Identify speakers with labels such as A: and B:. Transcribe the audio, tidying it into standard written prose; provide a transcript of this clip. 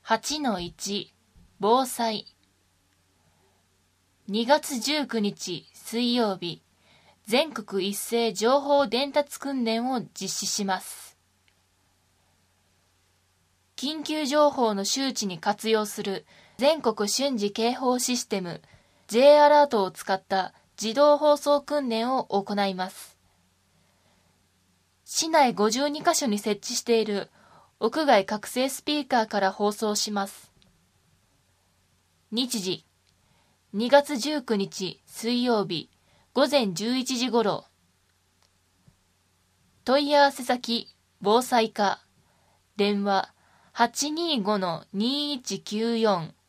A: 8-1 防災。2月19日水曜日、全国一斉情報伝達訓練を実施します。緊急情報の周知に活用する全国瞬時警報システム J アラートを使った自動放送訓練を行います。市内52カ所に設置している屋外拡声スピーカーから放送します。日時2月19日水曜日午前11時頃。問い合わせ先防災課電話 825-2194